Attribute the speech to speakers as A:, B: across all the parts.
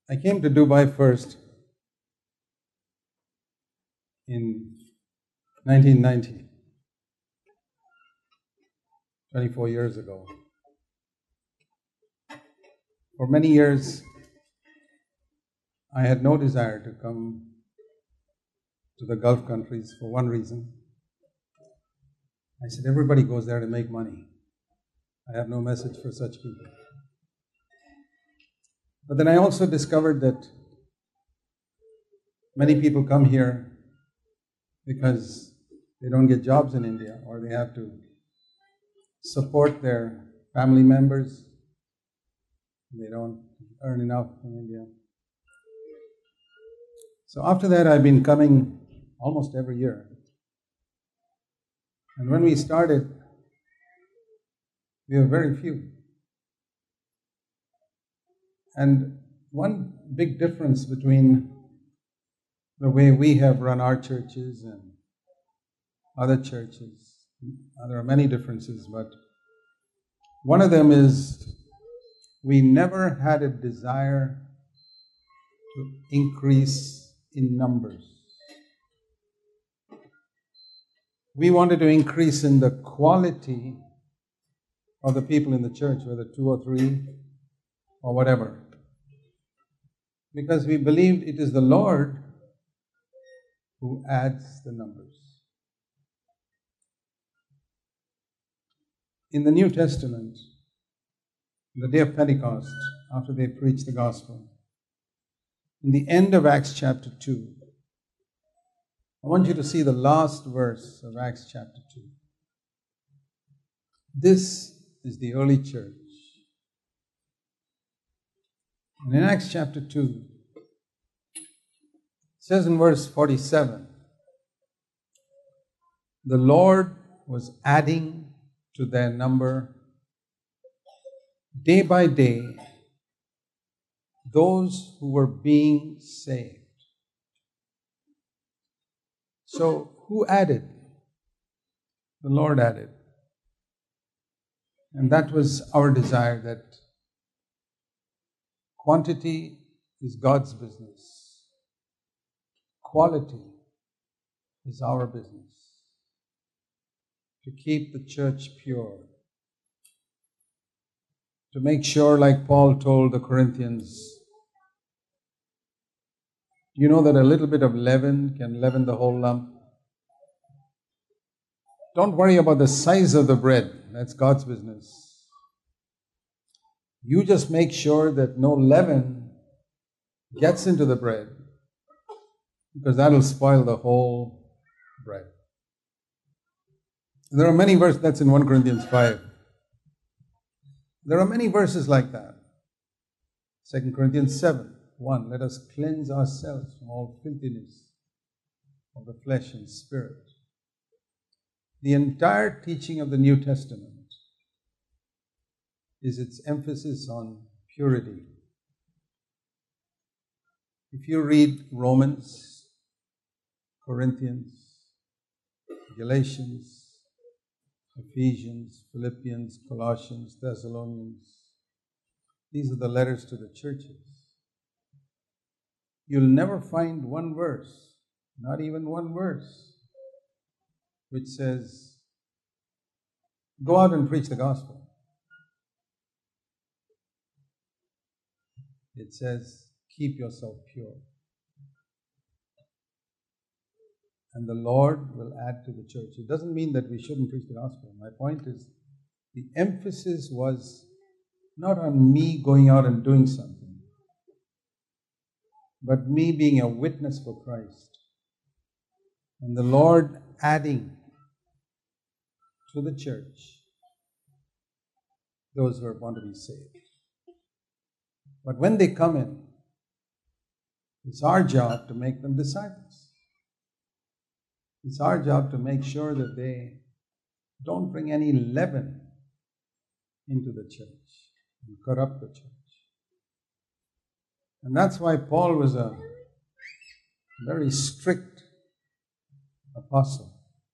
A: I came to Dubai first in 1990, 24 years ago. For many years, I had no desire to come to the Gulf countries for one reason. I said, everybody goes there to make money. I have no message for such people. But then I also discovered that many people come here because they don't get jobs in India, or they have to support their family members. They don't earn enough in India. So after that, I've been coming almost every year. And when we started, we were very few. And one big difference between the way we have run our churches and other churches, there are many differences, but one of them is we never had a desire to increase in numbers. We wanted to increase in the quality of the people in the church, whether 2 or 3 or whatever. Because we believed it is the Lord who adds the numbers. In the New Testament, the day of Pentecost, after they preached the gospel, in the end of Acts chapter 2, I want you to see the last verse of Acts chapter 2. This is the early church. And in Acts chapter 2, it says in verse 47, the Lord was adding to their number day by day those who were being saved. So, who added? The Lord added. And that was our desire, that quantity is God's business. Quality is our business. To keep the church pure. To make sure, like Paul told the Corinthians, you know that a little bit of leaven can leaven the whole lump? Don't worry about the size of the bread. That's God's business. You just make sure that no leaven gets into the bread, because that will spoil the whole bread. There are many verses, that's in 1 Corinthians 5. There are many verses like that. 2 Corinthians 7, 1, let us cleanse ourselves from all filthiness of the flesh and spirit. The entire teaching of the New Testament is its emphasis on purity. If you read Romans, Corinthians, Galatians, Ephesians, Philippians, Colossians, Thessalonians, these are the letters to the churches. You'll never find one verse, not even one verse, which says, go out and preach the gospel. It says, keep yourself pure. And the Lord will add to the church. It doesn't mean that we shouldn't preach the gospel. My point is, the emphasis was not on me going out and doing something, but me being a witness for Christ. And the Lord adding to the church those who want to be saved. But when they come in, it's our job to make them disciples. It's our job to make sure that they don't bring any leaven into the church and corrupt the church. And that's why Paul was a very strict apostle.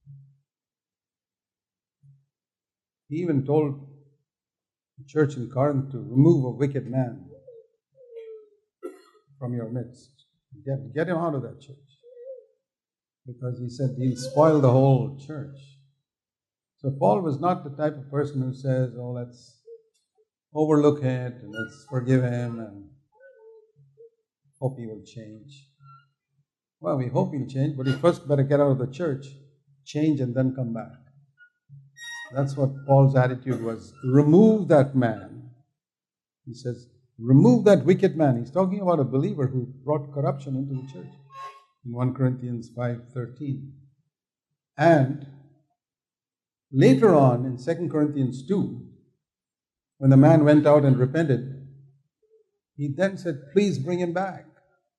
A: He even told the church in Corinth to remove a wicked man. from your midst. Get him out of that church. Because he said he'll spoil the whole church. So Paul was not the type of person who says, oh, let's overlook it and let's forgive him and hope he will change. Well, we hope he'll change, but he first better get out of the church, change, and then come back. That's what Paul's attitude was. Remove that man. He says, remove that wicked man. He's talking about a believer who brought corruption into the church. In 1 Corinthians 5:13. And later on in 2 Corinthians 2, when the man went out and repented, he then said, please bring him back.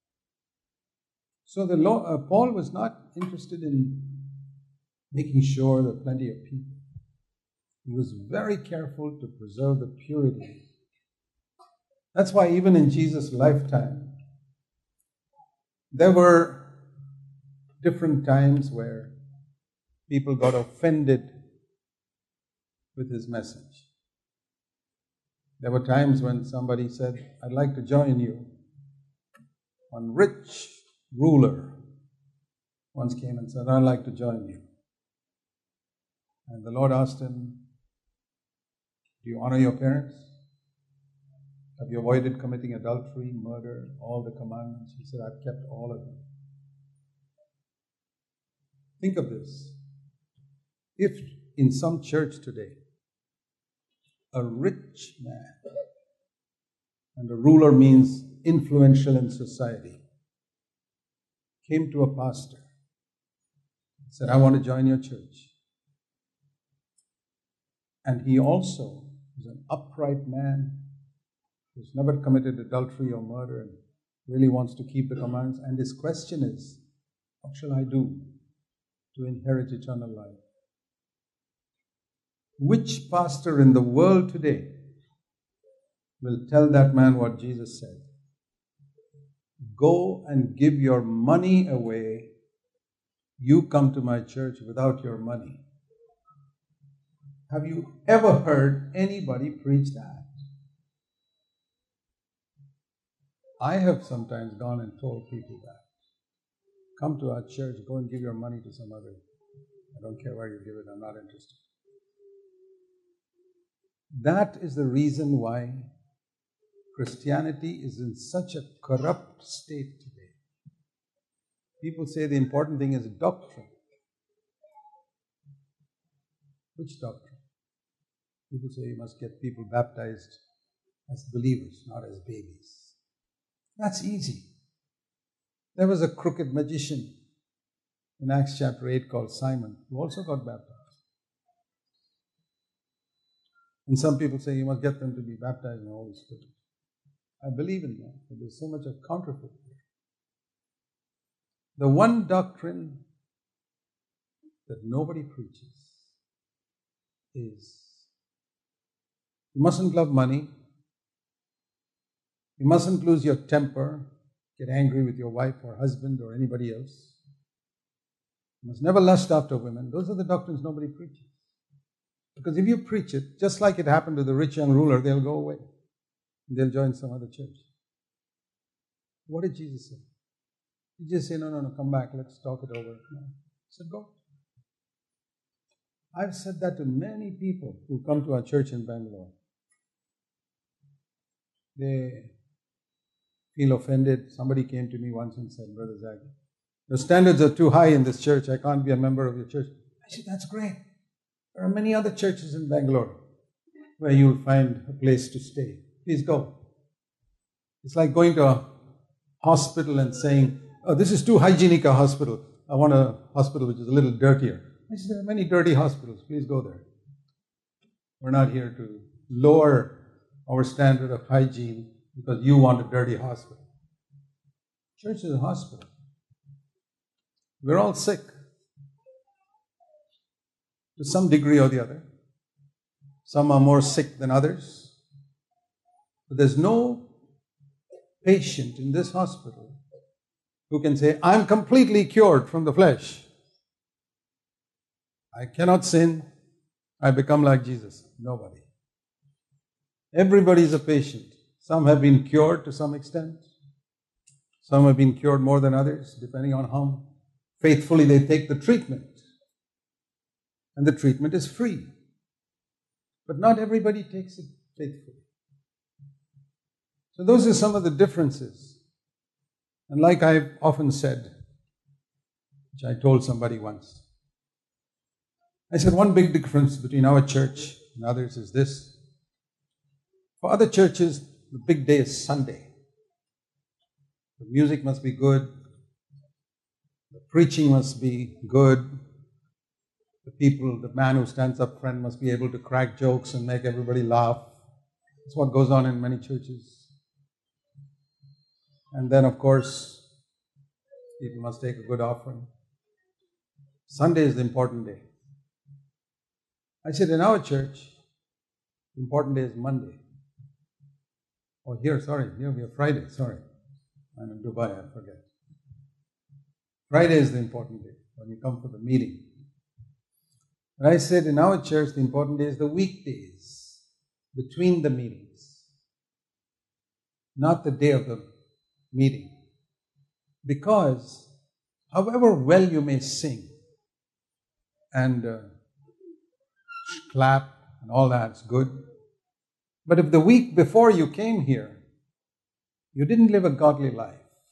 A: So Paul was not interested in making sure there are plenty of people. He was very careful to preserve the purity. That's why even in Jesus' lifetime, there were different times where people got offended with his message. There were times when somebody said, I'd like to join you. One rich ruler once came and said, I'd like to join you. And the Lord asked him, do you honor your parents? Have you avoided committing adultery, murder, all the commandments? He said, I've kept all of them. Think of this. If in some church today, a rich man, and a ruler means influential in society, came to a pastor and said, I want to join your church. And he also is an upright man who's never committed adultery or murder and really wants to keep the commandments. And his question is, what shall I do to inherit eternal life? Which pastor in the world today will tell that man what Jesus said? Go and give your money away. You come to my church without your money. Have you ever heard anybody preach that? I have sometimes gone and told people that. Come to our church, go and give your money to some other. I don't care where you give it, I'm not interested. That is the reason why Christianity is in such a corrupt state today. People say the important thing is doctrine. Which doctrine? People say you must get people baptized as believers, not as babies. That's easy. There was a crooked magician in Acts chapter 8 called Simon, who also got baptized. And some people say you must get them to be baptized in the Holy Spirit. I believe in that, but there's so much of counterfeit there. The one doctrine that nobody preaches is you mustn't love money. You mustn't lose your temper, get angry with your wife or husband or anybody else. You must never lust after women. Those are the doctrines nobody preaches. Because if you preach it, just like it happened to the rich young ruler, they'll go away. They'll join some other church. What did Jesus say? He just said, no, come back, let's talk it over. No. He said, go. I've said that to many people who come to our church in Bangalore. They feel offended. Somebody came to me once and said, Brother Zach, the standards are too high in this church. I can't be a member of your church. I said, that's great. There are many other churches in Bangalore where you will find a place to stay. Please go. It's like going to a hospital and saying, oh, this is too hygienic a hospital. I want a hospital which is a little dirtier. I said, there are many dirty hospitals. Please go there. We're not here to lower our standard of hygiene because you want a dirty hospital. Church is a hospital. We're all sick to some degree or the other. Some are more sick than others. But there's no patient in this hospital who can say, I'm completely cured from the flesh. I cannot sin. I become like Jesus. Nobody. Everybody is a patient. Some have been cured to some extent. Some have been cured more than others, depending on how faithfully they take the treatment. And the treatment is free. But not everybody takes it faithfully. So those are some of the differences. And like I've often said, which I told somebody once, I said one big difference between our church and others is this. For other churches, the big day is Sunday. The music must be good. The preaching must be good. The man who stands up front must be able to crack jokes and make everybody laugh. That's what goes on in many churches. And then, of course, people must take a good offering. Sunday is the important day. I said, in our church, the important day is Monday. Oh, here we have Friday, sorry. I'm in Dubai, I forget. Friday is the important day when you come for the meeting. But I said, in our church, the important day is the weekdays between the meetings, not the day of the meeting. Because however well you may sing and clap and all that's good, but if the week before you came here, you didn't live a godly life,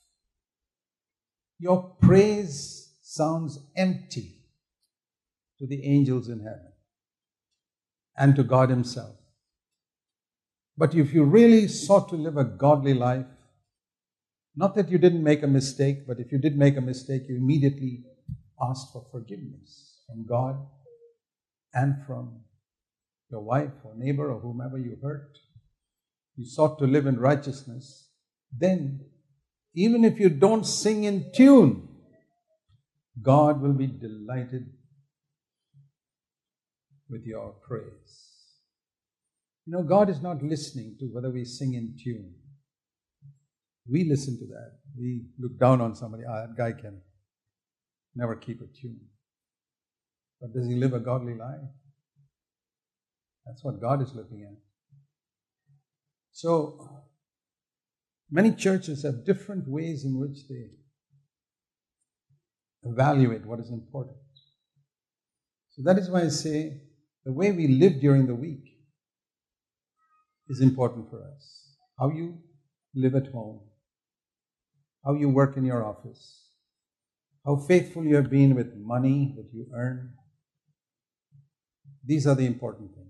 A: your praise sounds empty to the angels in heaven and to God Himself. But if you really sought to live a godly life, not that you didn't make a mistake, but if you did make a mistake, you immediately asked for forgiveness from God and from your wife or neighbor or whomever you hurt. You sought to live in righteousness. Then, even if you don't sing in tune, God will be delighted with your praise. You know, God is not listening to whether we sing in tune. We listen to that. We look down on somebody. That guy can never keep a tune. But does he live a godly life? That's what God is looking at. So, many churches have different ways in which they evaluate what is important. So that is why I say the way we live during the week is important for us. How you live at home, how you work in your office, how faithful you have been with money that you earn. These are the important things.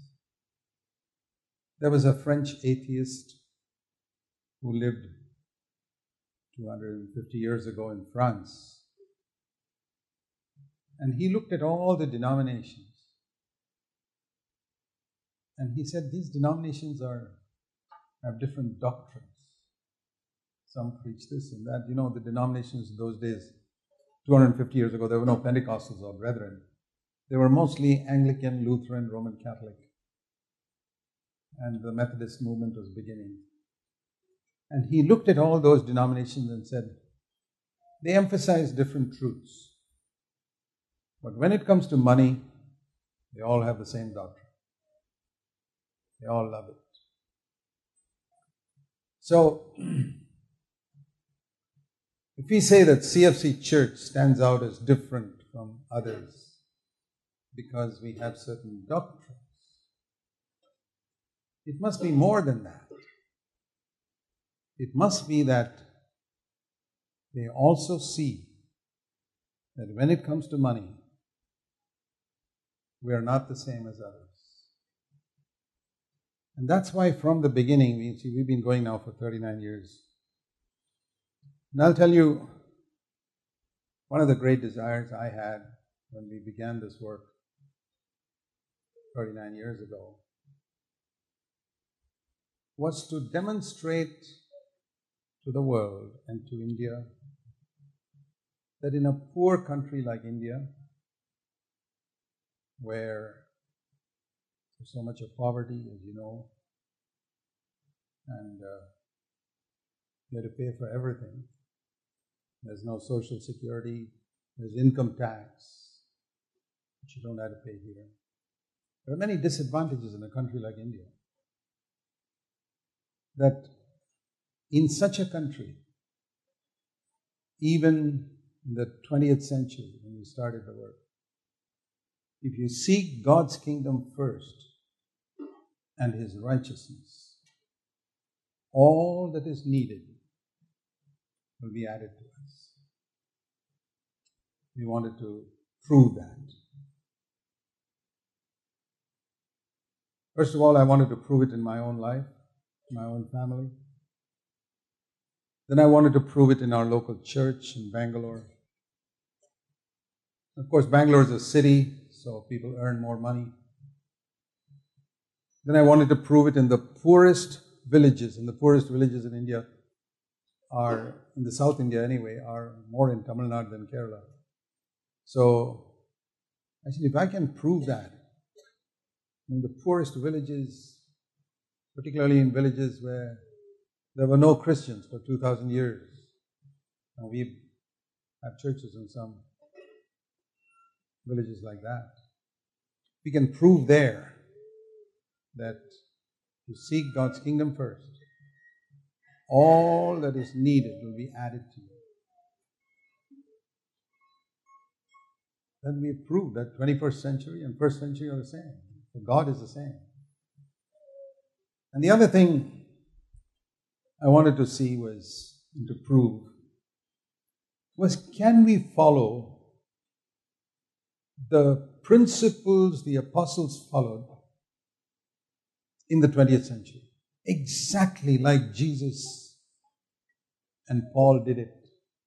A: There was a French atheist who lived 250 years ago in France. And he looked at all the denominations. And he said, these denominations have different doctrines. Some preach this and that. You know, the denominations in those days, 250 years ago, there were no Pentecostals or Brethren. They were mostly Anglican, Lutheran, Roman Catholic. And the Methodist movement was beginning. And he looked at all those denominations and said, they emphasize different truths. But when it comes to money, they all have the same doctrine. They all love it. So, if we say that CFC Church stands out as different from others because we have certain doctrines, it must be more than that. It must be that they also see that when it comes to money, we are not the same as others. And that's why from the beginning, we've been going now for 39 years. And I'll tell you, one of the great desires I had when we began this work 39 years ago was to demonstrate to the world and to India that in a poor country like India, where there's so much of poverty, as you know, and you have to pay for everything. There's no social security, there's income tax, which you don't have to pay here. There are many disadvantages in a country like India. That in such a country, even in the 20th century when we started the work. If you seek God's kingdom first and His righteousness, all that is needed will be added to us. We wanted to prove that. First of all, I wanted to prove it in my own life, my own family. Then I wanted to prove it in our local church in Bangalore. Of course, Bangalore is a city, so people earn more money. Then I wanted to prove it in the poorest villages, and the poorest villages in India are, in the South India anyway, are more in Tamil Nadu than Kerala. So I said, if I can prove that in the poorest villages, particularly in villages where there were no Christians for 2,000 years, and we have churches in some villages like that, we can prove there that to seek God's kingdom first, all that is needed will be added to you. Then we prove that 21st century and first century are the same. For God is the same. And the other thing I wanted to see was, and to prove, was can we follow the principles the apostles followed in the 20th century, exactly like Jesus and Paul did it.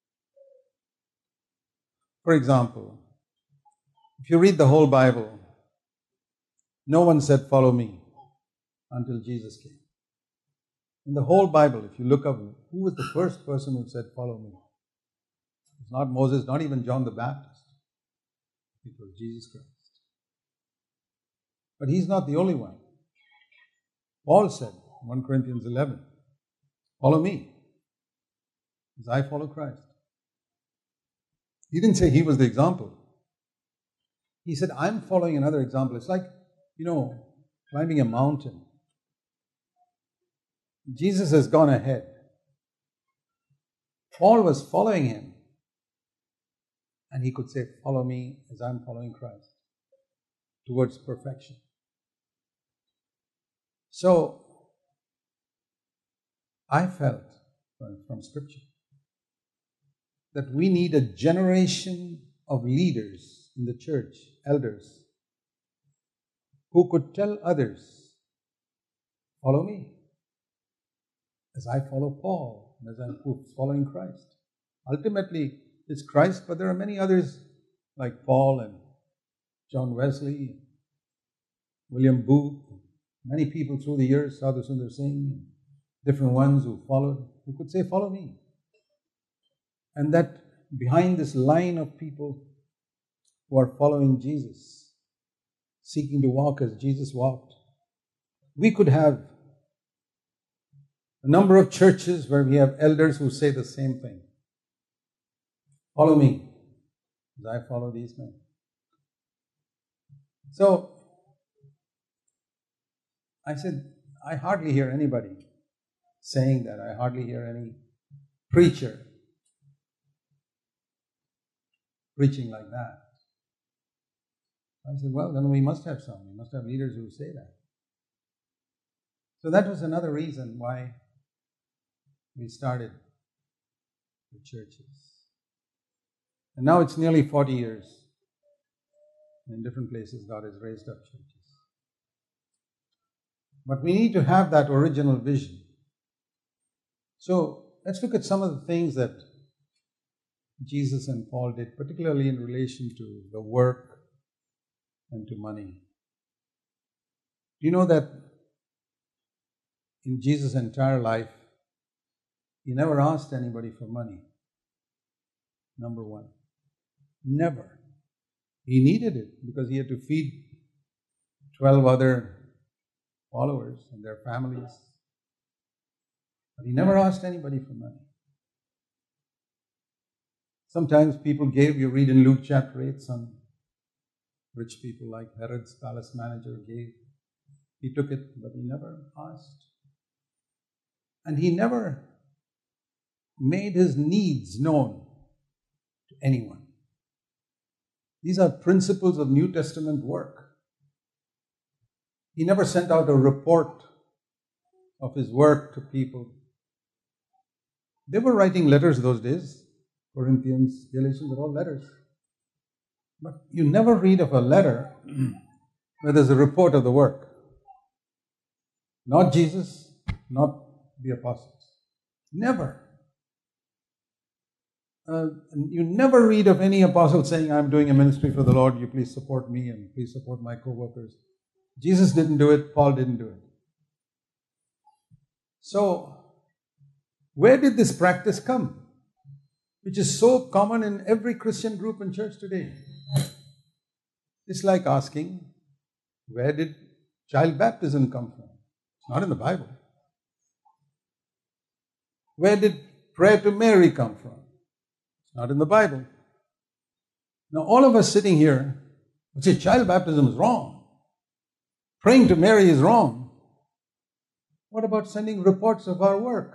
A: For example, if you read the whole Bible, no one said, "Follow me," until Jesus came. In the whole Bible, if you look up, who was the first person who said, "Follow me"? It's not Moses, not even John the Baptist. It was Jesus Christ. But He's not the only one. Paul said, 1 Corinthians 11, "Follow me, as I follow Christ." He didn't say he was the example. He said, "I'm following another example." It's like, climbing a mountain. Jesus has gone ahead. Paul was following him. And he could say, "Follow me as I'm following Christ," towards perfection. So, I felt from Scripture that we need a generation of leaders in the church, elders, who could tell others, "Follow me as I follow Paul, and as I'm following Christ." Ultimately, it's Christ, but there are many others like Paul and John Wesley, William Booth, many people through the years, Sadhu Sundar Singh, different ones who followed, who could say, "Follow me." And that behind this line of people who are following Jesus, seeking to walk as Jesus walked, we could have a number of churches where we have elders who say the same thing. "Follow me as I follow these men." So, I said, I hardly hear anybody saying that. I hardly hear any preacher preaching like that. I said, well, then we must have some. We must have leaders who say that. So that was another reason why we started the churches. And now it's nearly 40 years. In different places, God has raised up churches. But we need to have that original vision. So let's look at some of the things that Jesus and Paul did, particularly in relation to the work and to money. Do you know that in Jesus' entire life, He never asked anybody for money? Number one. Never. He needed it because He had to feed 12 other followers and their families. But He never asked anybody for money. Sometimes people gave, you read in Luke chapter 8, some rich people like Herod's palace manager gave. He took it, but he never asked. And he never made his needs known anyone. These are principles of New Testament work. He never sent out a report of his work to people. They were writing letters those days. Corinthians, Galatians are all letters. But you never read of a letter where there's a report of the work. Not Jesus, not the apostles. Never. You never read of any apostle saying, I'm doing a ministry for the Lord, you please support me and please support my co-workers. Jesus didn't do it, Paul didn't do it. So, where did this practice come? Which is so common in every Christian group and church today. It's like asking, where did child baptism come from? It's not in the Bible. Where did prayer to Mary come from? It's not in the Bible. Now, all of us sitting here would say child baptism is wrong. Praying to Mary is wrong. What about sending reports of our work?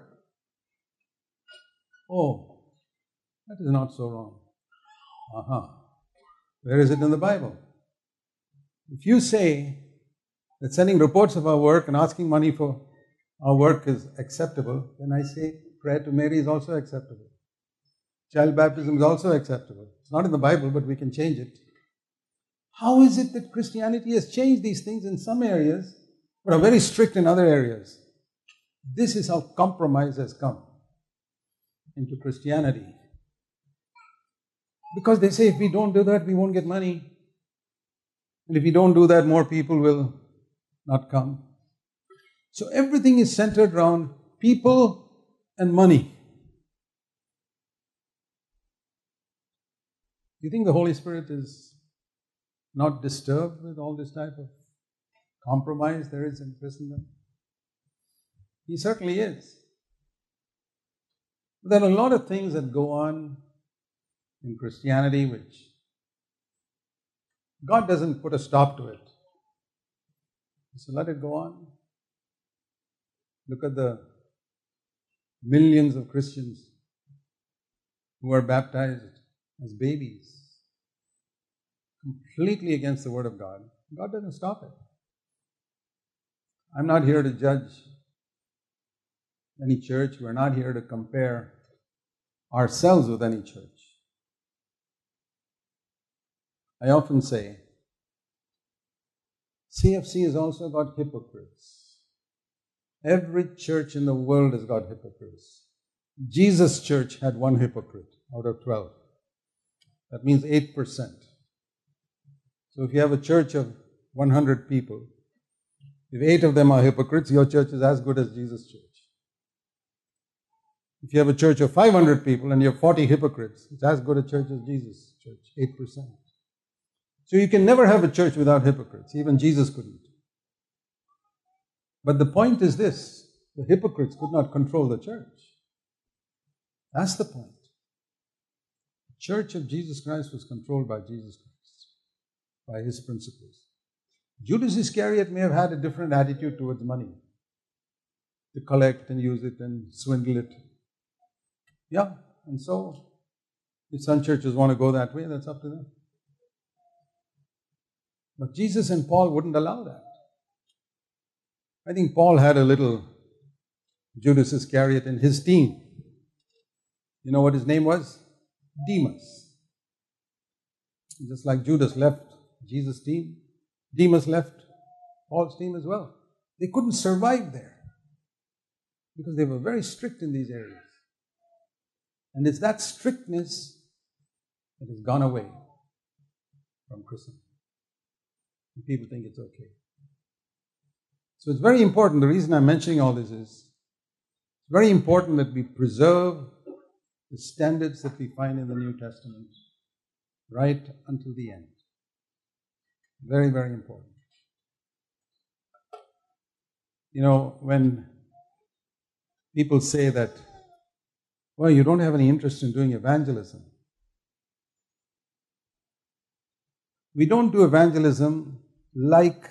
A: Oh, that is not so wrong. Where is it in the Bible? If you say that sending reports of our work and asking money for our work is acceptable, then I say prayer to Mary is also acceptable. Child baptism is also acceptable. It's not in the Bible, but we can change it. How is it that Christianity has changed these things in some areas, but are very strict in other areas? This is how compromise has come into Christianity. Because they say if we don't do that, we won't get money. And if we don't do that, more people will not come. So everything is centered around people and money. You think the Holy Spirit is not disturbed with all this type of compromise there is in Christendom? He certainly is. There are a lot of things that go on in Christianity which God doesn't put a stop to it. So let it go on. Look at the millions of Christians who are baptized as babies, completely against the Word of God. God doesn't stop it. I'm not here to judge any church. We're not here to compare ourselves with any church. I often say, CFC has also got hypocrites. Every church in the world has got hypocrites. Jesus' church had one hypocrite out of 12. That means 8%. So if you have a church of 100 people, if 8 of them are hypocrites, your church is as good as Jesus' church. If you have a church of 500 people and you have 40 hypocrites, it's as good a church as Jesus' church, 8%. So you can never have a church without hypocrites. Even Jesus couldn't. But the point is this, the hypocrites could not control the church. That's the point. The church of Jesus Christ was controlled by Jesus Christ, by his principles. Judas Iscariot may have had a different attitude towards money, to collect and use it and swindle it. Yeah, and so if some churches want to go that way, that's up to them. But Jesus and Paul wouldn't allow that. I think Paul had a little Judas Iscariot in his team. You know what his name was? Demas. Just like Judas left Jesus' team, Demas left Paul's team as well. They couldn't survive there because they were very strict in these areas. And it's that strictness that has gone away from Christendom. And people think it's okay. So it's very important. The reason I'm mentioning all this is it's very important that we preserve the standards that we find in the New Testament right until the end. Very, very important. You know, when people say that, well, you don't have any interest in doing evangelism. We don't do evangelism like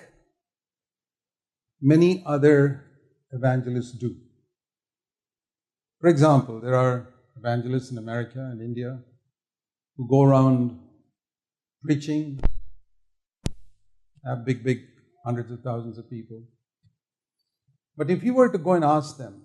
A: many other evangelists do. For example, there are evangelists in America and India who go around preaching, have big, hundreds of thousands of people. But if you were to go and ask them,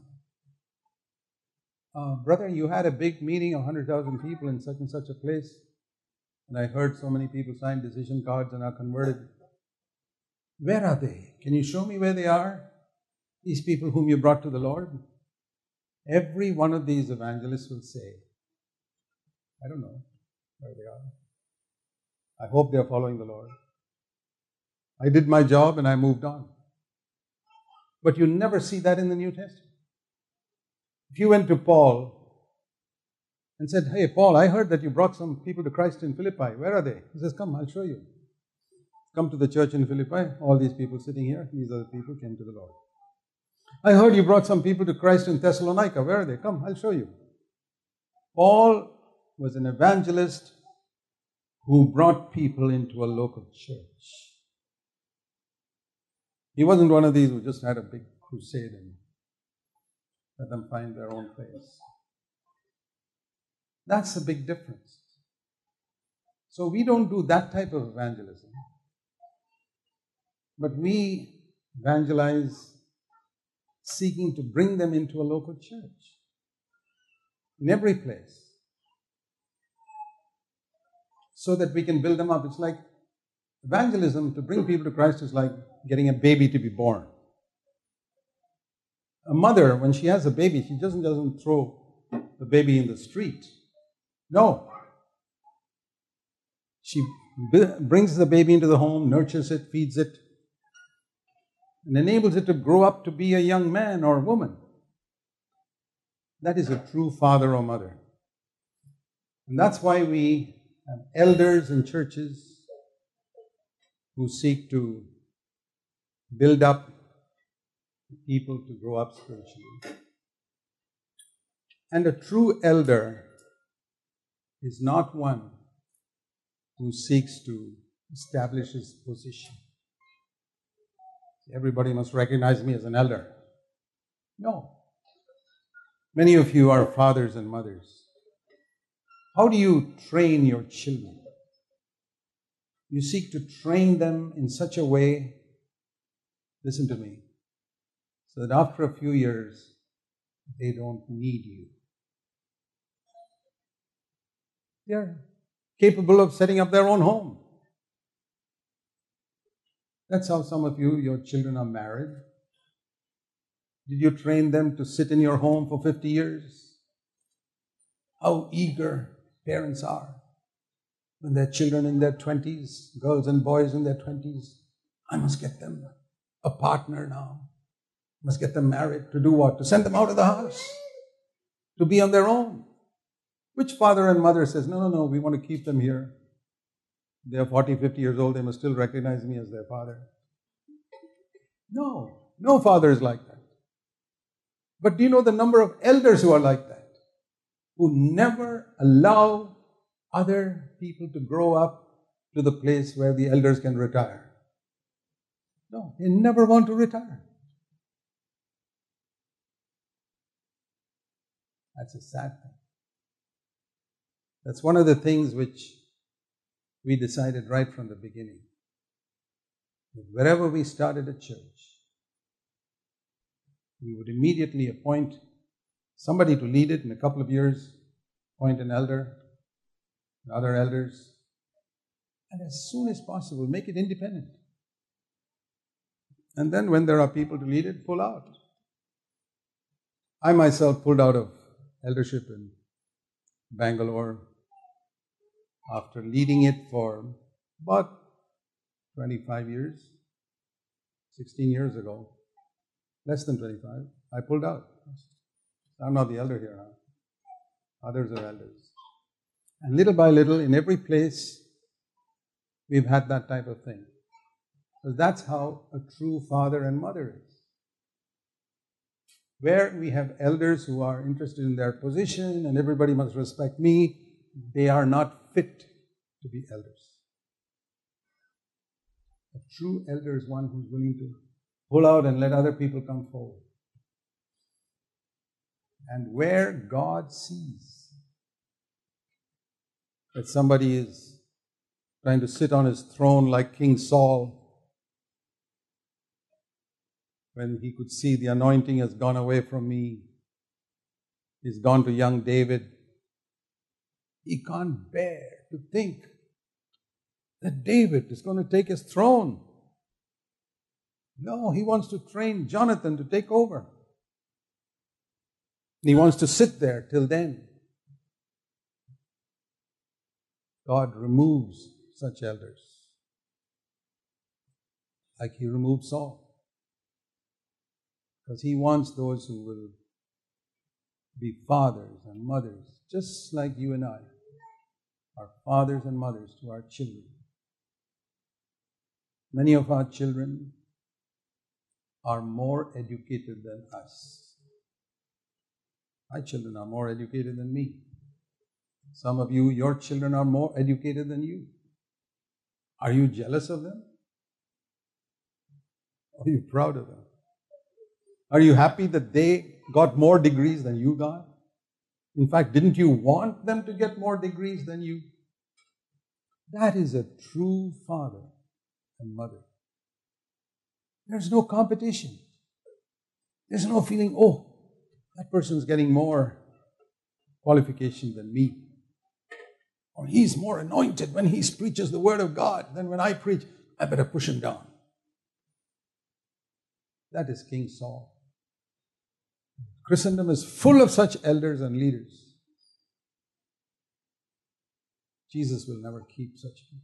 A: brother, you had a big meeting of 100,000 people in such and such a place, and I heard so many people sign decision cards and are converted. Where are they? Can you show me where they are? These people whom you brought to the Lord? Every one of these evangelists will say, I don't know where they are. I hope they are following the Lord. I did my job and I moved on. But you never see that in the New Testament. If you went to Paul and said, hey, Paul, I heard that you brought some people to Christ in Philippi. Where are they? He says, come, I'll show you. Come to the church in Philippi. All these people sitting here, these are the people who came to the Lord. I heard you brought some people to Christ in Thessalonica. Where are they? Come, I'll show you. Paul was an evangelist who brought people into a local church. He wasn't one of these who just had a big crusade and let them find their own place. That's a big difference. So we don't do that type of evangelism. But we evangelize seeking to bring them into a local church. In every place. So that we can build them up. It's like evangelism to bring people to Christ is like getting a baby to be born. A mother, when she has a baby, she doesn't throw the baby in the street. No. She brings the baby into the home, nurtures it, feeds it, and enables it to grow up to be a young man or woman. That is a true father or mother. And that's why we have elders in churches who seek to build up people to grow up spiritually. And a true elder is not one who seeks to establish his position. Everybody must recognize me as an elder. No. Many of you are fathers and mothers. How do you train your children? You seek to train them in such a way, listen to me, so that after a few years, they don't need you. They are capable of setting up their own home. That's how some of you, your children are married. Did you train them to sit in your home for 50 years? How eager parents are when their children in their 20s, girls and boys in their 20s, I must get them a partner now. I must get them married. To do what? To send them out of the house. To be on their own. Which father and mother says, no, we want to keep them here. They are 40, 50 years old, they must still recognize me as their father. No father is like that. But do you know the number of elders who are like that? Who never allow other people to grow up to the place where the elders can retire. No, they never want to retire. That's a sad thing. That's one of the things which we decided right from the beginning. That wherever we started a church, we would immediately appoint somebody to lead it in a couple of years, appoint an elder, other elders, and as soon as possible, make it independent. And then when there are people to lead it, pull out. I myself pulled out of eldership in Bangalore after leading it for about 25 years, 16 years ago, less than 25, I pulled out. I'm not the elder here now. Others are elders. And little by little, in every place, we've had that type of thing. Because that's how a true father and mother is. Where we have elders who are interested in their position and everybody must respect me, they are not fit to be elders. A true elder is one who's willing to pull out and let other people come forward. And where God sees that somebody is trying to sit on his throne like King Saul, when he could see the anointing has gone away from me, he's gone to young David. He can't bear to think that David is going to take his throne. No, he wants to train Jonathan to take over. He wants to sit there till then. God removes such elders, like He removed Saul. Because He wants those who will be fathers and mothers, just like you and I are fathers and mothers to our children. Many of our children are more educated than us. My children are more educated than me. Some of you, your children are more educated than you. Are you jealous of them? Are you proud of them? Are you happy that they got more degrees than you got? In fact, didn't you want them to get more degrees than you? That is a true father and mother. There's no competition. There's no feeling, oh, that person's getting more qualification than me. Or he's more anointed when he preaches the Word of God than when I preach. I better push him down. That is King Saul. Christendom is full of such elders and leaders. Jesus will never keep such people.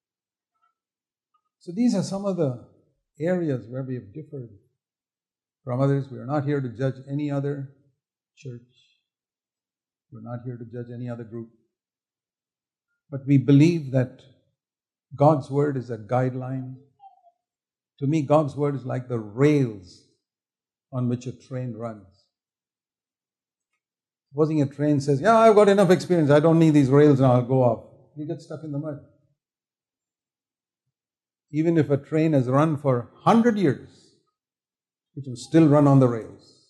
A: So these are some of the areas where we have differed from others. We are not here to judge any other church. We're not here to judge any other group. But we believe that God's Word is a guideline. To me, God's Word is like the rails on which a train runs. Supposing a train says, yeah, I've got enough experience, I don't need these rails now, I'll go off. You get stuck in the mud. Even if a train has run for 100 years, it will still run on the rails.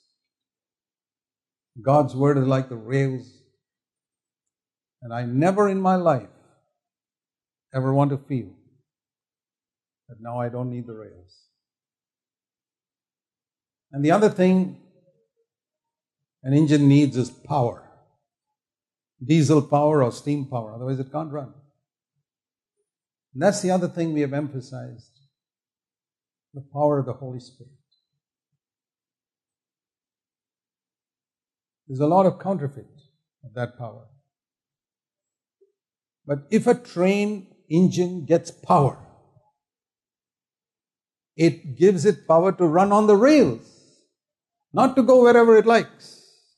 A: God's Word is like the rails. And I never in my life ever want to feel that now I don't need the rails. And the other thing an engine needs is power. Diesel power or steam power, otherwise it can't run. And that's the other thing we have emphasized, the power of the Holy Spirit. There's a lot of counterfeit of that power. But if a train engine gets power, it gives it power to run on the rails, not to go wherever it likes.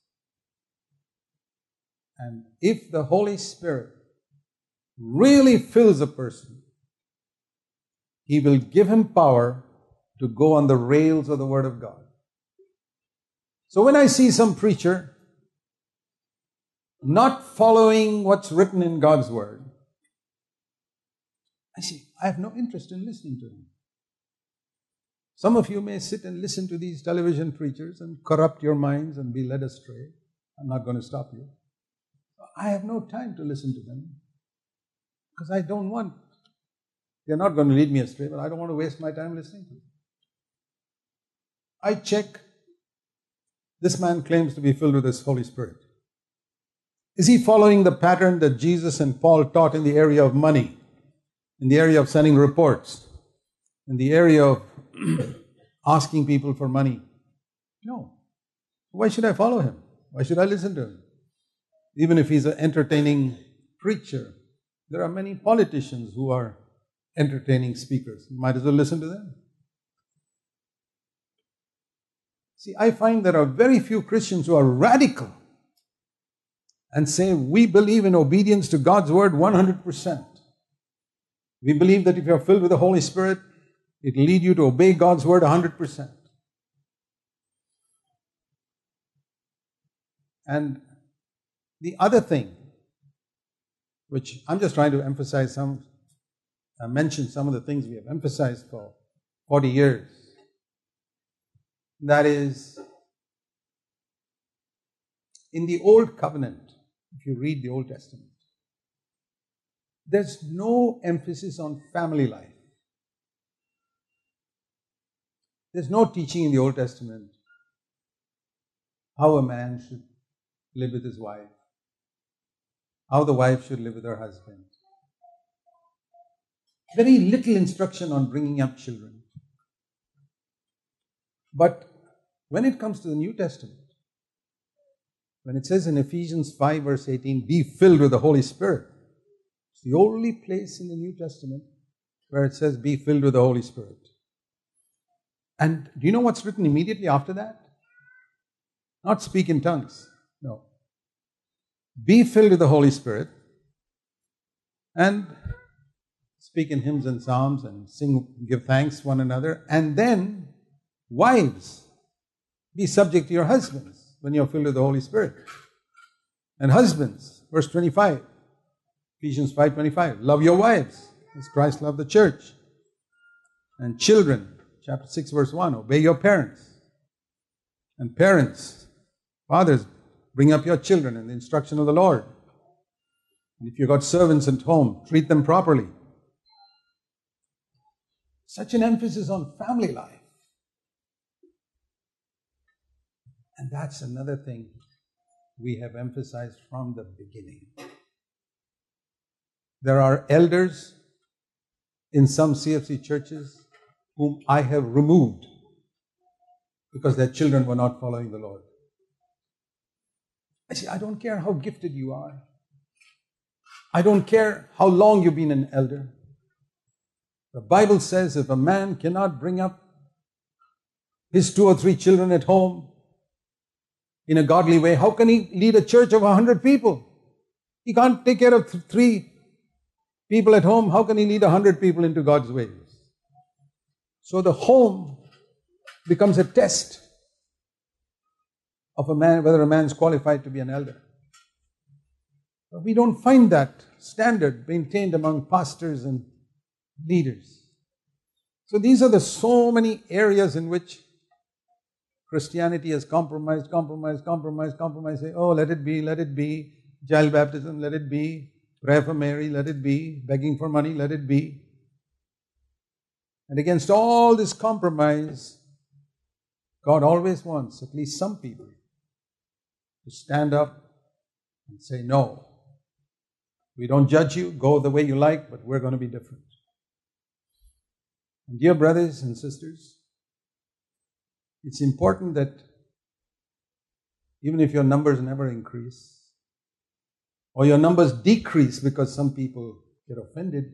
A: And if the Holy Spirit really fills a person, He will give him power to go on the rails of the Word of God. So when I see some preacher not following what's written in God's Word, I have no interest in listening to him. Some of you may sit and listen to these television preachers and corrupt your minds and be led astray. I'm not going to stop you. I have no time to listen to them because I don't want. They're not going to lead me astray, but I don't want to waste my time listening to them. I check. This man claims to be filled with this Holy Spirit. Is he following the pattern that Jesus and Paul taught in the area of money, in the area of sending reports, in the area of asking people for money? No. Why should I follow him? Why should I listen to him? Even if he's an entertaining preacher, there are many politicians who are entertaining speakers. You might as well listen to them. See, I find there are very few Christians who are radical and say, we believe in obedience to God's Word 100%. We believe that if you're filled with the Holy Spirit, it will lead you to obey God's Word 100%. And the other thing, which I'm just trying to emphasize I mentioned some of the things we have emphasized for 40 years. That is, in the Old Covenant, if you read the Old Testament, there's no emphasis on family life. There's no teaching in the Old Testament how a man should live with his wife, how the wife should live with her husband. Very little instruction on bringing up children. But when it comes to the New Testament, when it says in Ephesians 5 verse 18, be filled with the Holy Spirit, it's the only place in the New Testament where it says be filled with the Holy Spirit. And do you know what's written immediately after that? Not speak in tongues. No. Be filled with the Holy Spirit and speak in hymns and psalms and sing, give thanks one another. And then, wives, be subject to your husbands when you're filled with the Holy Spirit. And husbands, verse 25, Ephesians 5:25, love your wives as Christ loved the church. And children, chapter 6 verse 1, obey your parents. And parents, fathers, bring up your children in the instruction of the Lord. And if you've got servants at home, treat them properly. Such an emphasis on family life. And that's another thing we have emphasized from the beginning. There are elders in some CFC churches whom I have removed because their children were not following the Lord. I say, I don't care how gifted you are. I don't care how long you've been an elder. The Bible says if a man cannot bring up his 2 or 3 children at home in a godly way, how can he lead a church of 100 people? He can't take care of 3 people at home. How can he lead 100 people into God's ways? So the home becomes a test of a man, whether a man is qualified to be an elder. But we don't find that standard maintained among pastors and leaders. So these are the so many areas in which Christianity has compromised. Say, oh, let it be. Child baptism, let it be. Prayer for Mary, let it be. Begging for money, let it be. And against all this compromise, God always wants at least some people to stand up and say, no, we don't judge you, go the way you like, but we're going to be different. And dear brothers and sisters, it's important that even if your numbers never increase, or your numbers decrease because some people get offended,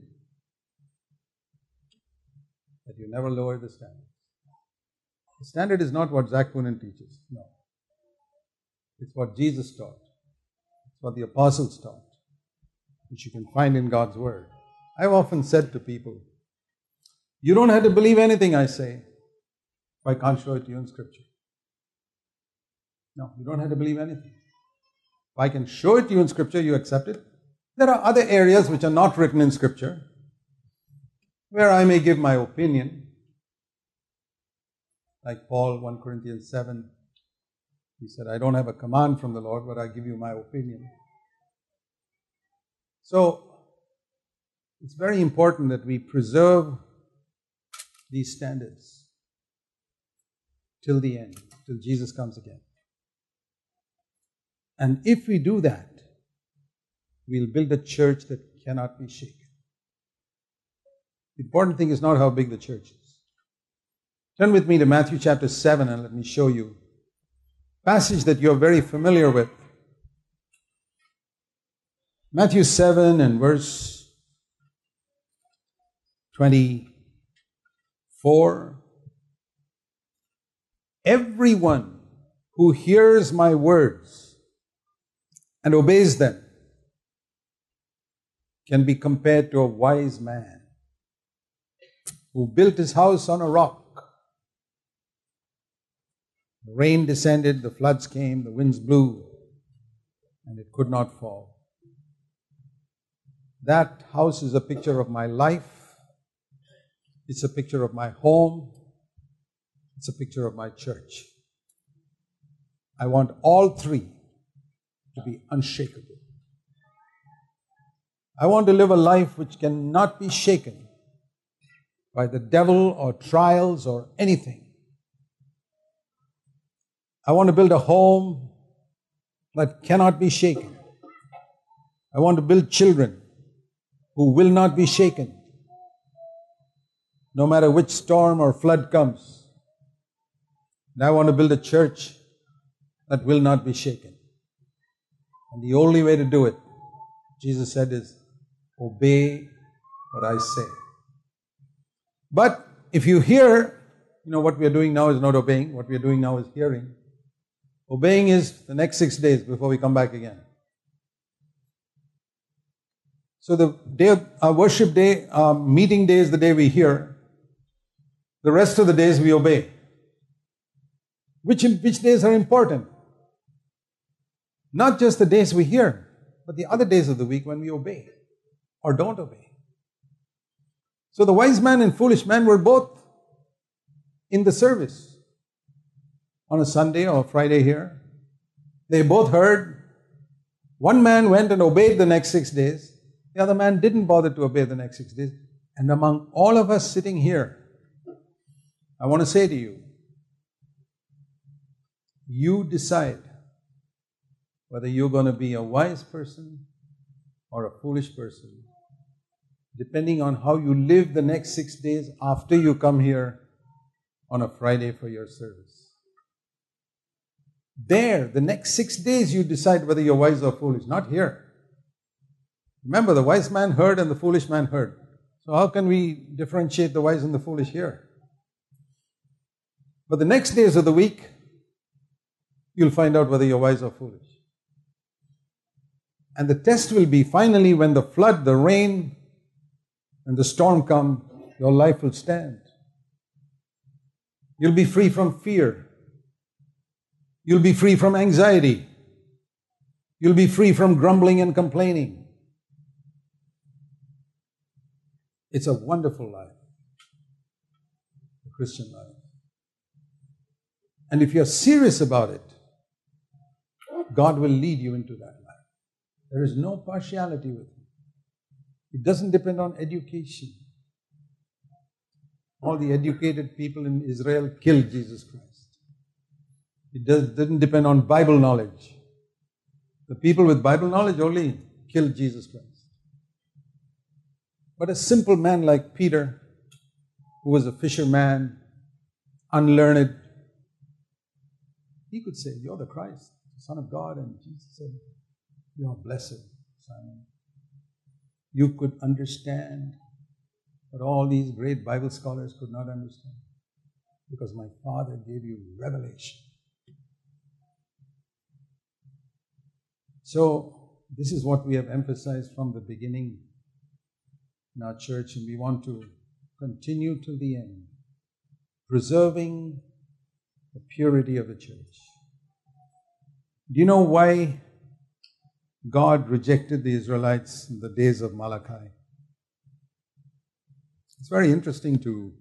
A: that you never lower the standard. The standard is not what Zach Poonen teaches, no. It's what Jesus taught. It's what the apostles taught, which you can find in God's Word. I've often said to people, you don't have to believe anything I say if I can't show it to you in Scripture. No, you don't have to believe anything. If I can show it to you in Scripture, you accept it. There are other areas which are not written in Scripture where I may give my opinion. Like Paul, 1 Corinthians 7, he said, I don't have a command from the Lord, but I give you my opinion. So, it's very important that we preserve these standards till the end, till Jesus comes again. And if we do that, we'll build a church that cannot be shaken. The important thing is not how big the church is. Turn with me to Matthew chapter 7 and let me show you a passage that you're very familiar with. Matthew 7 and verse 24. Everyone who hears my words and obeys them can be compared to a wise man who built his house on a rock. The rain descended, the floods came, the winds blew, and it could not fall. That house is a picture of my life. It's a picture of my home. It's a picture of my church. I want all three to be unshakable. I want to live a life which cannot be shaken by the devil or trials or anything. I want to build a home that cannot be shaken. I want to build children who will not be shaken, no matter which storm or flood comes. And I want to build a church that will not be shaken. And the only way to do it, Jesus said, is obey what I say. But if you hear, what we are doing now is not obeying. What we are doing now is hearing. Obeying is the next 6 days before we come back again. So the day of our worship day, meeting day is the day we hear. The rest of the days we obey. Which days are important? Not just the days we hear, but the other days of the week when we obey or don't obey. So the wise man and foolish man were both in the service on a Sunday or Friday here. They both heard. One man went and obeyed the next 6 days. The other man didn't bother to obey the next 6 days. And among all of us sitting here, I want to say to you, you decide whether you're going to be a wise person or a foolish person, depending on how you live the next 6 days after you come here on a Friday for your service. There, the next 6 days you decide whether you're wise or foolish, not here. Remember, the wise man heard and the foolish man heard. So how can we differentiate the wise and the foolish here? But the next days of the week, you'll find out whether you're wise or foolish. And the test will be finally when the flood, the rain, and the storm come, your life will stand. You'll be free from fear. You'll be free from anxiety. You'll be free from grumbling and complaining. It's a wonderful life, the Christian life. And if you're serious about it, God will lead you into that life. There is no partiality with Him. It doesn't depend on education. All the educated people in Israel killed Jesus Christ. It didn't depend on Bible knowledge. The people with Bible knowledge only killed Jesus Christ. But a simple man like Peter, who was a fisherman, unlearned, he could say, "You're the Christ, the Son of God." And Jesus said, "You are blessed, Simon. You could understand what all these great Bible scholars could not understand, because my Father gave you revelation." So this is what we have emphasized from the beginning in our church, and we want to continue till the end, preserving the purity of the church. Do you know why God rejected the Israelites in the days of Malachi? It's very interesting to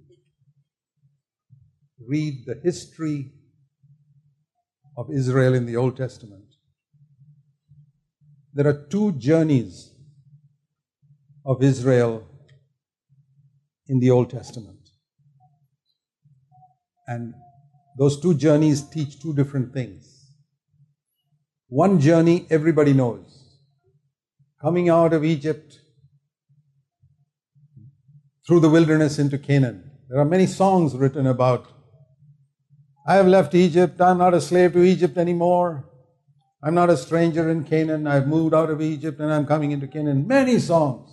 A: read the history of Israel in the Old Testament. There are 2 journeys of Israel in the Old Testament. And those 2 journeys teach 2 different things. One journey everybody knows. Coming out of Egypt through the wilderness into Canaan. There are many songs written about, "I have left Egypt, I'm not a slave to Egypt anymore. I'm not a stranger in Canaan, I've moved out of Egypt and I'm coming into Canaan." Many songs.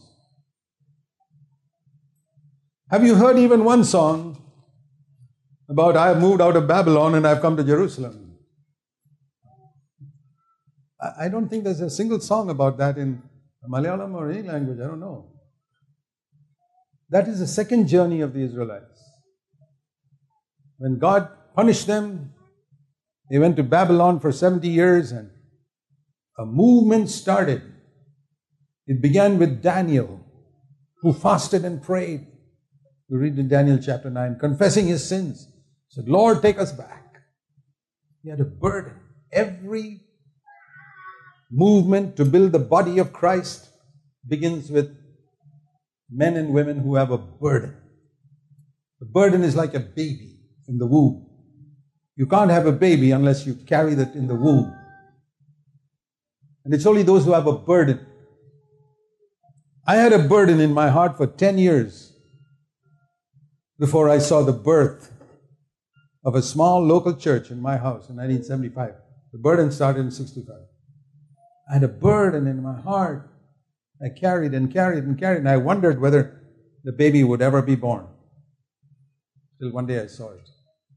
A: Have you heard even one song about, "I have moved out of Babylon and I've come to Jerusalem"? I don't think there's a single song about that in Malayalam or any language, I don't know. That is the second journey of the Israelites. When God punished them, they went to Babylon for 70 years and a movement started. It began with Daniel, who fasted and prayed. You read in Daniel chapter 9, confessing his sins. He said, "Lord, take us back." He had a burden. Every movement to build the body of Christ begins with men and women who have a burden. The burden is like a baby in the womb. You can't have a baby unless you carry that in the womb. And it's only those who have a burden. I had a burden in my heart for 10 years before I saw the birth of a small local church in my house in 1975. The burden started in 65. I had a burden in my heart. I carried and carried and carried, and I wondered whether the baby would ever be born. Till one day I saw it.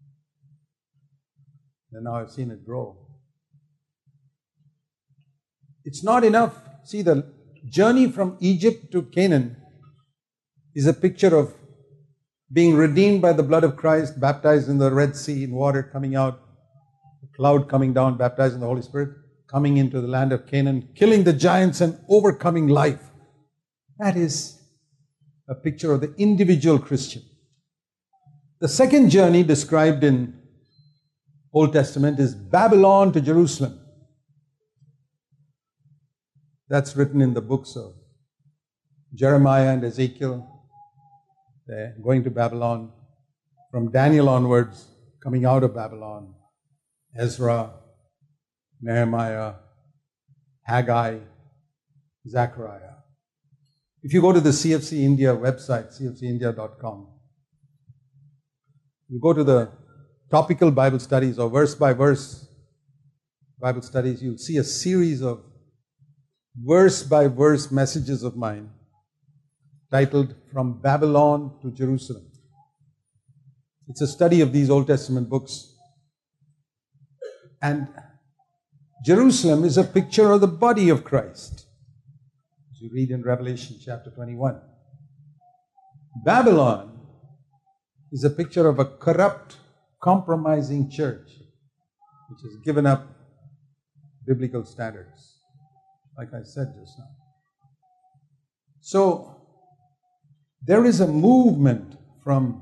A: And now I've seen it grow. It's not enough. See, the journey from Egypt to Canaan is a picture of being redeemed by the blood of Christ, baptized in the Red Sea, in water coming out, the cloud coming down, baptized in the Holy Spirit, coming into the land of Canaan, killing the giants and overcoming life. That is a picture of the individual Christian. The second journey described in Old Testament is Babylon to Jerusalem. That's written in the books of Jeremiah and Ezekiel. They're going to Babylon. From Daniel onwards, coming out of Babylon, Ezra, Nehemiah, Haggai, Zechariah. If you go to the CFC India website, cfcindia.com, you go to the topical Bible studies or verse by verse Bible studies, you'll see a series of verse by verse messages of mine titled From Babylon to Jerusalem. It's a study of these Old Testament books. And Jerusalem is a picture of the body of Christ, as you read in Revelation chapter 21. Babylon is a picture of a corrupt, compromising church which has given up biblical standards, like I said just now. So, there was a movement from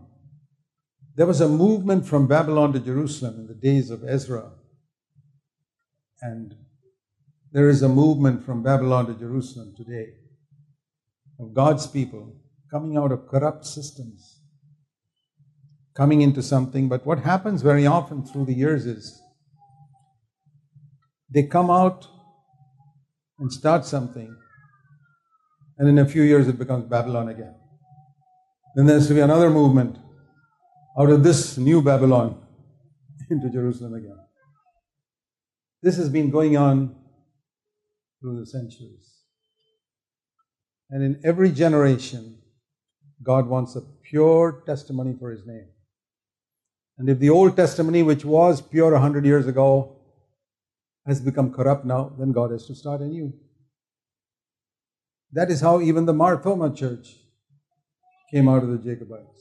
A: Babylon to Jerusalem in the days of Ezra. And there is a movement from Babylon to Jerusalem today of God's people coming out of corrupt systems, coming into something. But what happens very often through the years is they come out and start something, and in a few years it becomes Babylon again. Then there's to be another movement out of this new Babylon into Jerusalem again. This has been going on through the centuries. And in every generation, God wants a pure testimony for His name. And if the old testimony, which was pure 100 years ago, has become corrupt now, then God has to start anew. That is how even the Mar Thoma church came out of the Jacobites.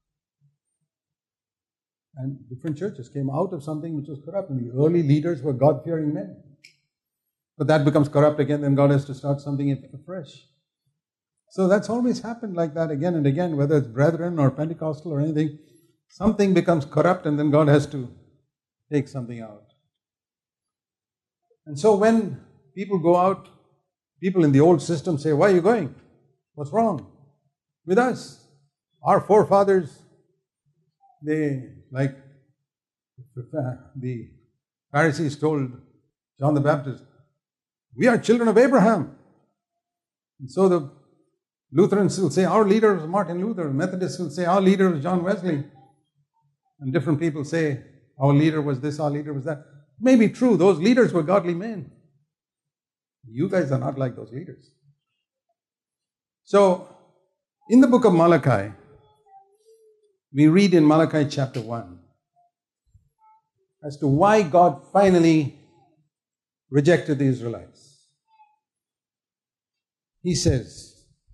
A: And different churches came out of something which was corrupt. And the early leaders were God-fearing men. But that becomes corrupt again, then God has to start something afresh. So that's always happened like that again and again, whether it's Brethren or Pentecostal or anything. Something becomes corrupt and then God has to take something out. And so when people go out, people in the old system say, "Why are you going? What's wrong with us? Our forefathers, they, like the Pharisees told John the Baptist, we are children of Abraham." And so the Lutherans will say, our leader was Martin Luther. Methodists will say, our leader was John Wesley. And different people say, our leader was this, our leader was that. It may be true, those leaders were godly men. You guys are not like those leaders. So, in the book of Malachi, we read in Malachi chapter 1 as to why God finally rejected the Israelites. He says,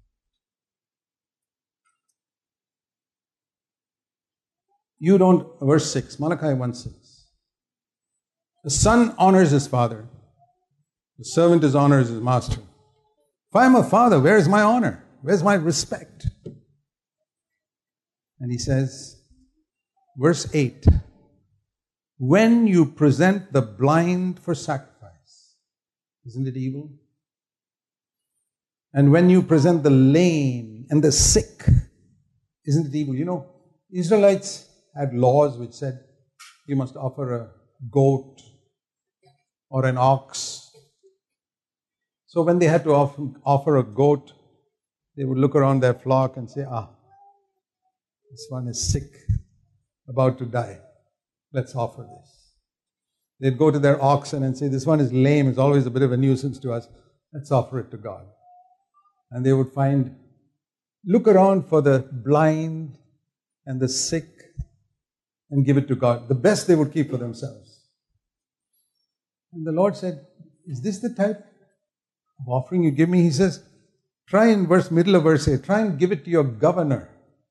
A: verse 6, Malachi 1:6. The son honors his father. The servant honors his master. If I am a father, where is my honor? Where's my respect? And he says, verse 8, when you present the blind for sacrifice, isn't it evil? And when you present the lame and the sick, isn't it evil? You know, Israelites had laws which said you must offer a goat or an ox. So when they had to offer a goat, they would look around their flock and say, this one is sick, about to die. Let's offer this. They'd go to their oxen and say, this one is lame, it's always a bit of a nuisance to us. Let's offer it to God. And they would look around for the blind and the sick and give it to God. The best they would keep for themselves. And the Lord said, is this the type of offering you give me? He says, try in middle of verse 8, try and give it to your governor.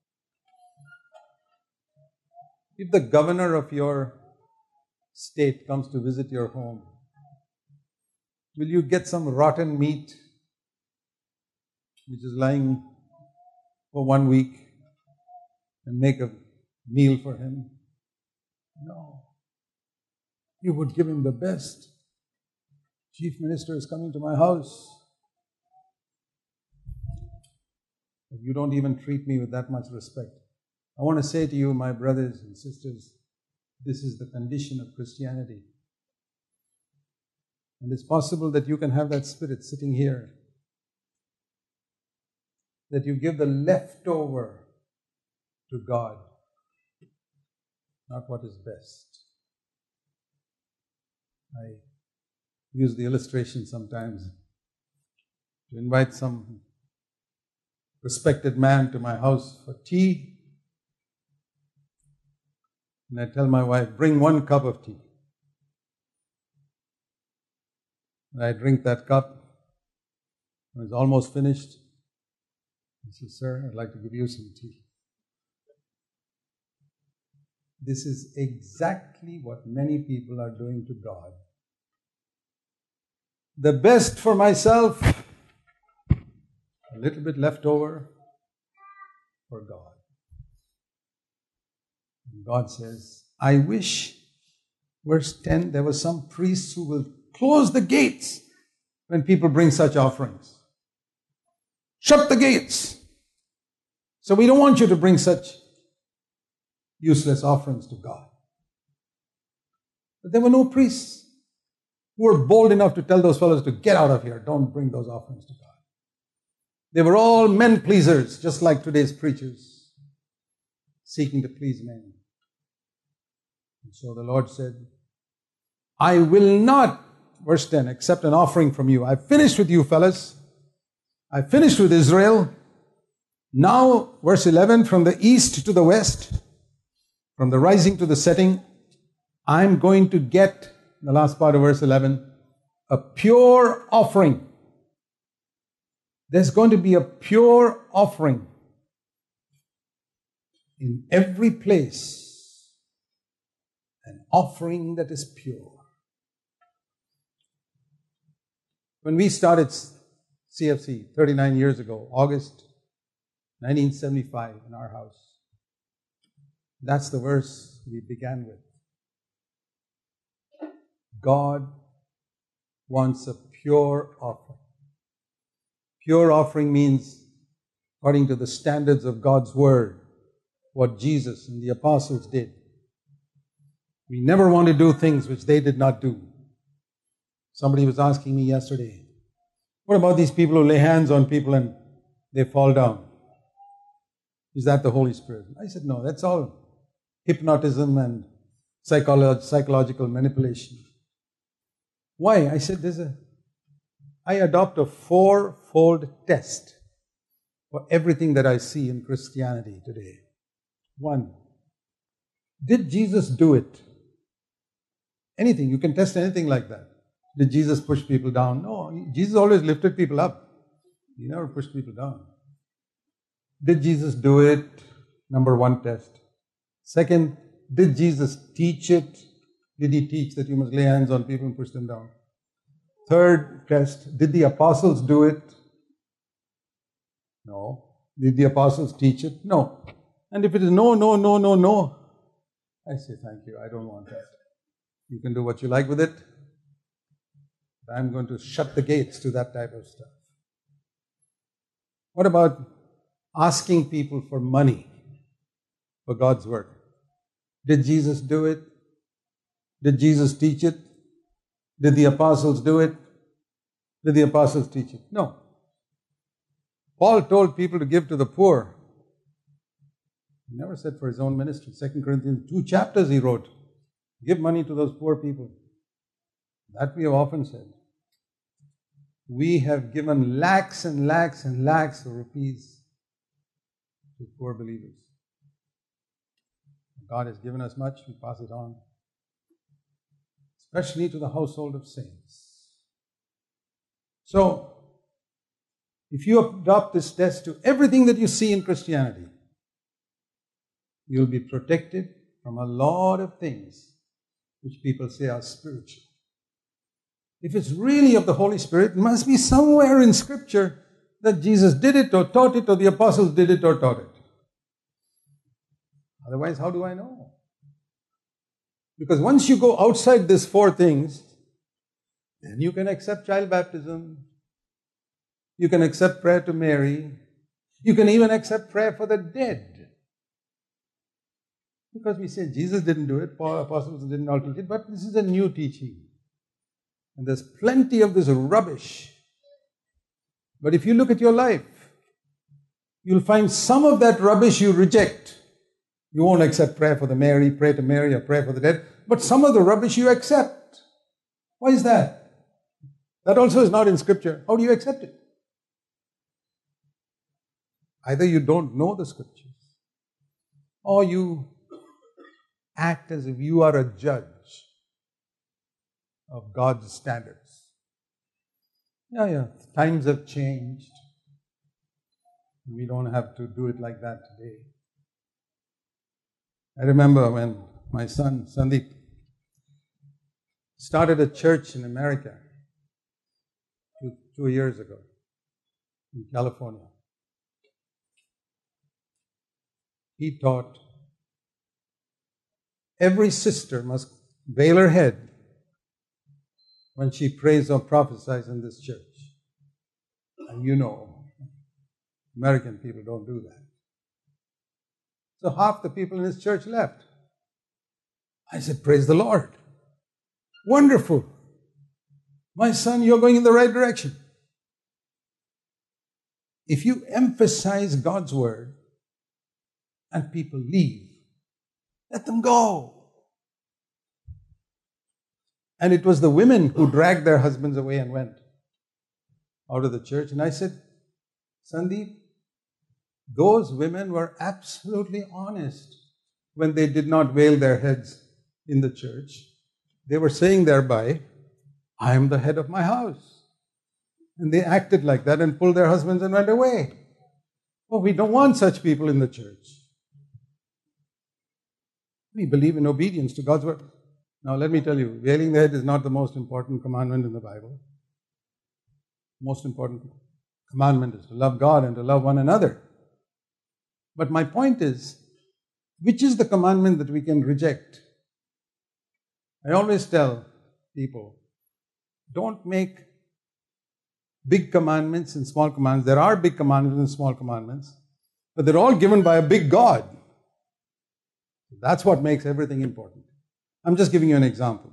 A: If the governor of your state comes to visit your home, will you get some rotten meat which is lying for 1 week and make a meal for him? No. You would give him the best. Chief minister is coming to my house. But you don't even treat me with that much respect. I want to say to you, my brothers and sisters, this is the condition of Christianity. And it's possible that you can have that spirit sitting here. That you give the leftover to God, not what is best. I use the illustration sometimes to invite some respected man to my house for tea. And I tell my wife, bring 1 cup of tea. And I drink that cup. When it's almost finished, I say, sir, I'd like to give you some tea. This is exactly what many people are doing to God. The best for myself, a little bit left over for God. And God says, I wish, verse 10, there were some priests who will close the gates when people bring such offerings. Shut the gates. So we don't want you to bring such useless offerings to God. But there were no priests who were bold enough to tell those fellows to get out of here. Don't bring those offerings to God. They were all men pleasers, just like today's preachers, seeking to please men. And so the Lord said, I will not, verse 10, accept an offering from you. I've finished with you, fellas. I've finished with Israel. Now, verse 11, from the east to the west, from the rising to the setting, I'm going to get, the last part of verse 11, a pure offering. There's going to be a pure offering in every place, an offering that is pure. When we started CFC 39 years ago, August 1975 in our house, that's the verse we began with. God wants a pure offering. Pure offering means, according to the standards of God's Word, what Jesus and the apostles did. We never want to do things which they did not do. Somebody was asking me yesterday, what about these people who lay hands on people and they fall down? Is that the Holy Spirit? I said, no, that's all hypnotism and psychological manipulation. Why? I said, I adopt a 4-fold test for everything that I see in Christianity today. 1, did Jesus do it? Anything, you can test anything like that. Did Jesus push people down? No, Jesus always lifted people up. He never pushed people down. Did Jesus do it? Number 1 test. Second, did Jesus teach it? Did he teach that you must lay hands on people and push them down? Third test, did the apostles do it? No. Did the apostles teach it? No. And if it is no, I say, thank you, I don't want that. You can do what you like with it. I'm going to shut the gates to that type of stuff. What about asking people for money for God's work? Did Jesus do it? Did Jesus teach it? Did the apostles do it? Did the apostles teach it? No. Paul told people to give to the poor. He never said for his own ministry. 2 Corinthians, 2 chapters he wrote. Give money to those poor people. That we have often said. We have given lakhs and lakhs and lakhs of rupees to poor believers. God has given us much, we pass it on. Especially to the household of saints. So, if you adopt this test to everything that you see in Christianity, you'll be protected from a lot of things which people say are spiritual. If it's really of the Holy Spirit, it must be somewhere in Scripture that Jesus did it or taught it or the apostles did it or taught it. Otherwise, how do I know? Because once you go outside these four things, then you can accept child baptism, you can accept prayer to Mary, you can even accept prayer for the dead. Because we say Jesus didn't do it, Paul, apostles didn't all teach it, but this is a new teaching. And there's plenty of this rubbish. But if you look at your life, you'll find some of that rubbish you reject. You won't accept prayer for the Mary, pray to Mary, or pray for the dead. But some of the rubbish you accept. Why is that? That also is not in Scripture. How do you accept it? Either you don't know the Scriptures, or you act as if you are a judge of God's standards. Yeah, times have changed. We don't have to do it like that today. I remember when my son, Sandeep, started a church in America 2 years ago in California. He taught every sister must veil her head when she prays or prophesies in this church. And you know, American people don't do that. So half the people in his church left. I said, praise the Lord. Wonderful. My son, you're going in the right direction. If you emphasize God's word and people leave, let them go. And it was the women who dragged their husbands away and went out of the church. And I said, Sandeep, those women were absolutely honest when they did not veil their heads in the church. They were saying thereby, I am the head of my house. And they acted like that and pulled their husbands and went away. Oh, we don't want such people in the church. We believe in obedience to God's word. Now let me tell you, veiling the head is not the most important commandment in the Bible. Most important commandment is to love God and to love one another. But my point is, which is the commandment that we can reject? I always tell people, don't make big commandments and small commandments. There are big commandments and small commandments, but they're all given by a big God. That's what makes everything important. I'm just giving you an example.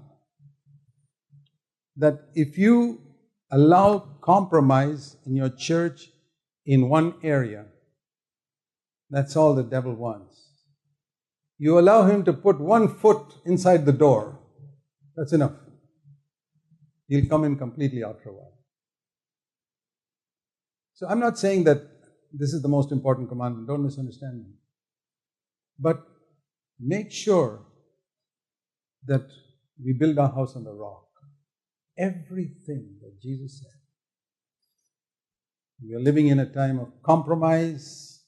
A: That if you allow compromise in your church in one area, that's all the devil wants. You allow him to put 1 foot inside the door, that's enough. He'll come in completely after a while. So I'm not saying that this is the most important commandment, don't misunderstand me. But make sure that we build our house on the rock. Everything that Jesus said. We are living in a time of compromise.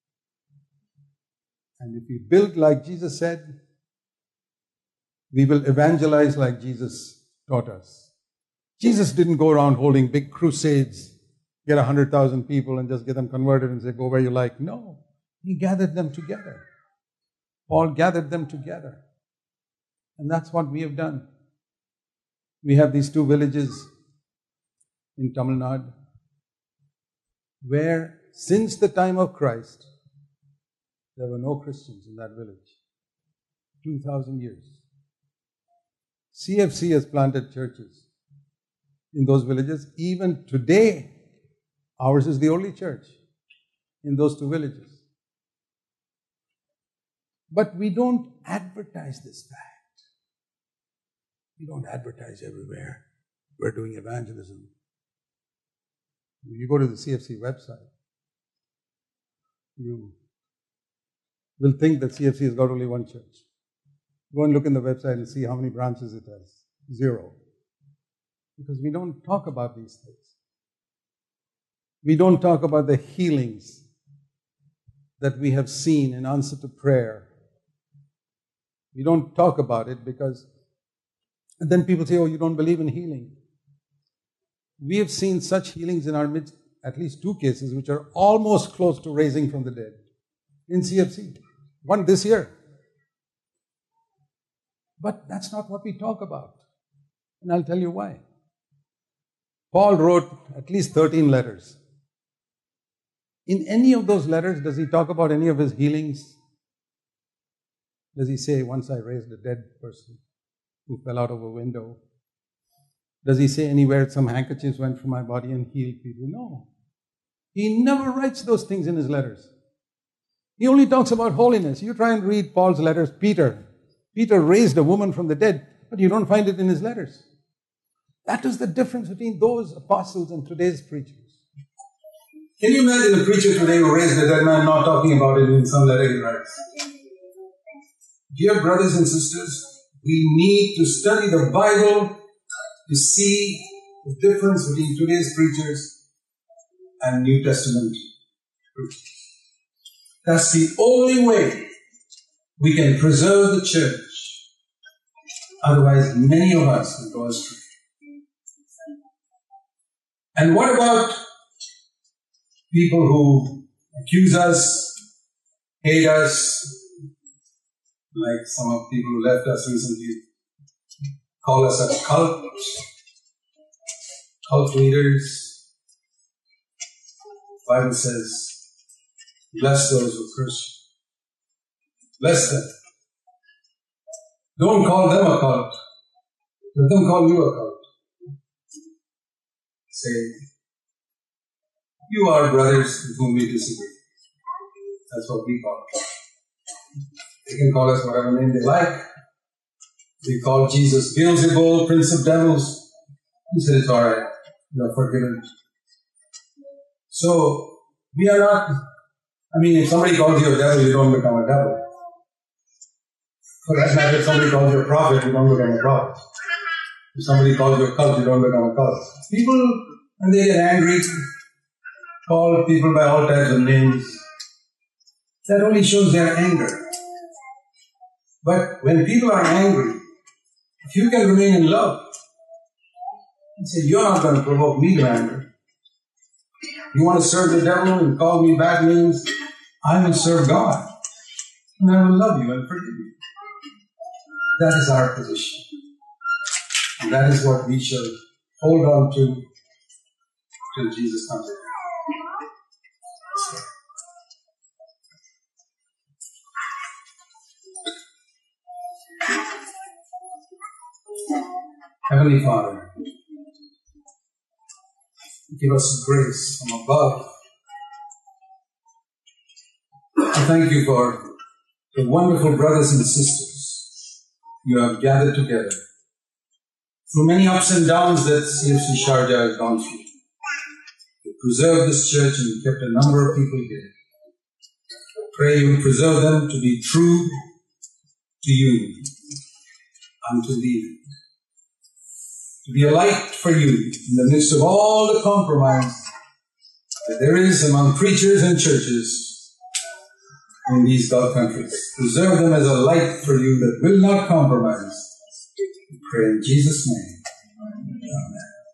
A: And if we build like Jesus said, we will evangelize like Jesus taught us. Jesus didn't go around holding big crusades, get 100,000 people and just get them converted and say, go where you like. No, he gathered them together. Paul gathered them together. And that's what we have done. We have these 2 villages in Tamil Nadu where since the time of Christ, there were no Christians in that village. 2,000 years. CFC has planted churches in those villages. Even today, ours is the only church in those two villages. But we don't advertise this fact. We don't advertise everywhere. We're doing evangelism. You go to the CFC website, you will think that CFC has got only one church. Go and look in the website and see how many branches it has. 0. Because we don't talk about these things. We don't talk about the healings that we have seen in answer to prayer. We don't talk about it because, and then people say, oh, you don't believe in healing. We have seen such healings in our midst, at least 2 cases, which are almost close to raising from the dead in CFC. One this year. But that's not what we talk about. And I'll tell you why. Paul wrote at least 13 letters. In any of those letters, does he talk about any of his healings? Does he say, once I raised a dead person who fell out of a window? Does he say anywhere some handkerchiefs went from my body and healed people? No. He never writes those things in his letters. He only talks about holiness. You try and read Paul's letters. Peter raised a woman from the dead, but you don't find it in his letters. That is the difference between those apostles and today's preachers. Can you imagine a preacher today who raised a dead man not talking about it in some letter he writes? Dear brothers and sisters, we need to study the Bible to see the difference between today's preachers and New Testament preachers. That's the only way we can preserve the church. Otherwise, many of us will go astray. And what about people who accuse us, hate us, like some of the people who left us recently, call us a cult leaders? The Bible says, bless those who curse you. Bless them. Don't call them a cult. Let them call you a cult. Say, you are brothers with whom we disagree. That's what we call it. They can call us whatever name they like. We call Jesus Beelzebul, Prince of Devils. He said it's alright. You're forgiven. So, we are not, if somebody calls you a devil, you don't become a devil. For that matter, if somebody calls you a prophet, you don't become a prophet. If somebody calls you a cult, you don't become a cult. People, when they get angry, call people by all types of names. That only shows their anger. But when people are angry, if you can remain in love, and say, you're not going to provoke me to anger. You want to serve the devil and call me bad names? I will serve God. And I will love you and forgive you. That is our position. And that is what we shall hold on to till Jesus comes again. Heavenly Father, give us grace from above. I thank you for the wonderful brothers and sisters you have gathered together through many ups and downs that CFC Sharjah has gone through. You preserved this church and kept a number of people here. I pray you preserve them to be true to you until the end. To be a light for you in the midst of all the compromise that there is among preachers and churches in these Gulf countries. Preserve them as a light for you that will not compromise. We pray in Jesus' name.